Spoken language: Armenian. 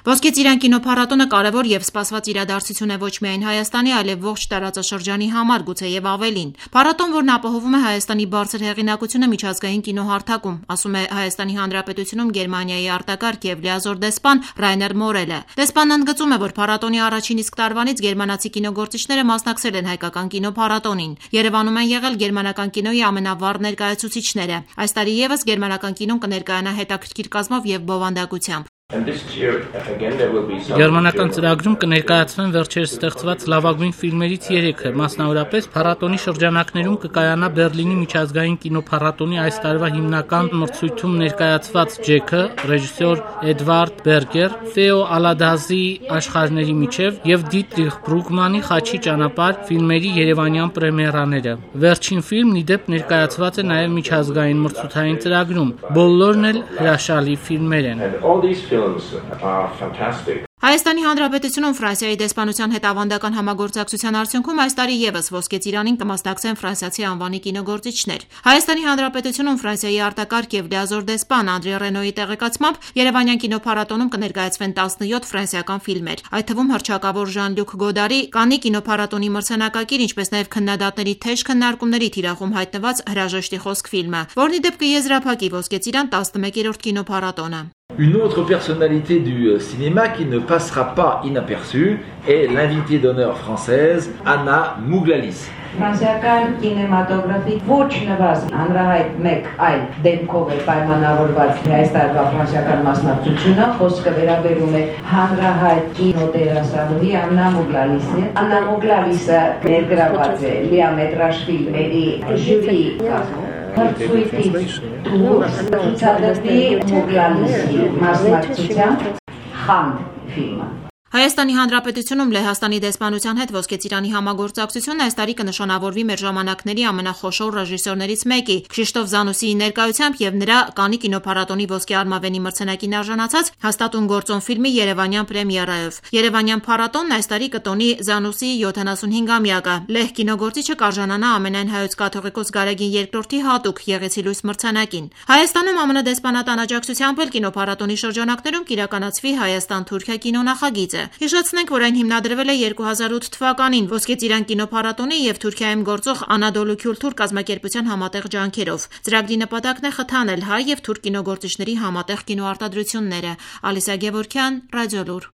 Ոսկե ծիրան կինոփառատոնը կարևոր եւ սպասված իրադարձություն է ոչ միայն Հայաստանի, այլև ողջ տարածաշրջանի համար, գուցեև ավելին։ Փառատոն, որն ապահովում է Հայաստանի բարձր հեղինակությունը միջազգային կինոհարթակում, ասում է Հայաստանի Հանրապետությունում Գերմանիայի արտակարգ եւ լիազոր դեսպան Ռայներ Մորելը։ Դեսպանն ընդգծում է, որ փառատոնի առաջին իսկ տարվանից գերմանացի կինոգործիչները մասնակցել են հայկական կինոփառատոնին։ Երևանում են եղել գերմանական կինոյի ամենավառ ներկայացուցիչները։ Այս տարի եւս գերմանական կինոն կներկայանա հետաքրքիր կազմով եւ բովանդակությամբ։ Գերմանական ծրագրում կներկայացվեն վերջերս ստեղծված լավագույն ֆիլմերից 3-ը, մասնավորապես փառատոնի շրջանակներում կկայանա Բերլինի միջազգային կինոփառատոնի այս տարվա հիմնական մրցույթում ներկայացված Ջեքը, ռեժիսոր Էդվարդ Բերգեր, Թեո Ալադազի Աշխարհների միջև եւ Դիտրիխ Բրուգմանի Խաչի ճանապարհ ֆիլմերի երևանյան պրեմիերաները։ Վերջին ֆիլմն ի դեպ ներկայացված է նաեւ միջազգային մրցութային ծրագրում։ Բոլորն էլ հրաշալի ֆիլմեր են։ Հայաստանի Հանրապետությունում Ֆրանսիայի դեսպանության հետ ավանդական համագործակցության արդյունքում այս տարի եւս ոսկե ծիրանին կմասնակցեն ֆրանսիացի անվանի կինոգործիչներ։ Հայաստանի Հանրապետությունում Ֆրանսիայի արտակարգ եւ լիազոր դեսպան Անդրե Ռենոյի տեղեկացմամբ Երևանյան կինոփառատոնում կներկայացվեն 17 ֆրանսիական ֆիլմեր, այդ թվում հռչակավոր Ժան-Լյուկ Գոդարի Կաննի կինոփառատոնի մրցանակակիր, ինչպես նաեւ քննադատների թեժ քննարկումների թիրախում հայտնված Հրաժեշտի խոսք ֆիլմը, որն ի դեպ կեզրափակի ոսկե ծիրան 11-րդ կինոփառատոնը։ Une autre personnalité du cinéma qui ne passera pas inaperçue est l'invitée d'honneur française Anna Mouglalis. Ֆրանսիական կինեմատոգրաֆի ոչ նվազն հանրահայտ մեկ այլ դեպքով է պայմանավորված այս տարվա ֆրանսիական մասնակցությունը, խոսքը վերաբերում է հանրահայտ կինոդերասանուհի Աննա Մուգլալիսին։ Աննա Մուգլալիսը ներգրաված է լիամետրաժ ֆիլմերի ժյուրի կազմում։ Հրցույթից դուրս ցուցադրվի Մուգլալիսի մասնակցությամբ Խանդ ֆիլմը։ Հայաստանի Հանրապետությունում Լեհաստանի դեսպանության հետ ոսկե ծիրանի համագործակցությունն այս տարի կնշանավորվի մեր ժամանակների ամենախոշոր ռեժիսորներից մեկի Քրիստոֆ Զանուսիի ներկայությամբ եւ նրա Կաննի կինոփառատոնի ոսկե արմավենի մրցանակին արժանացած Հաստատուն գործոն ֆիլմի երևանյան պրեմիերայով։ Երևանյան փառատոնն այս տարի կտոնի Զանուսիի 75-ամյակը։ Լեհ կինոգործիչը կարժանանա ամենայն հայոց կաթողիկոս Գարեգին II-ի հատուկ Եղեցի լույս մրցանակին։ Հայաստանում ԱՄՆ դեսպանատան աջակցությամբ էլ կինոփառատոնի շրջանակներում կիրականացվի Հայաստան-Թուրքիա կինոնախագիծը։ Հիշեցնենք, որ այն հիմնադրվել է 2008 թվականին ոսկե ծիրան կինոփառատոնի եւ Թուրքիայում գործող Անադոլու Քյուլթուր կազմակերպության համատեղ ջանքերով։ Ծրագրի նպատակն է խթանել հայ եւ թուրք կինոգործիչների համատեղ կինոարտադրությունները։ Ալիսա Գևորգյան, Ռադիոլուր։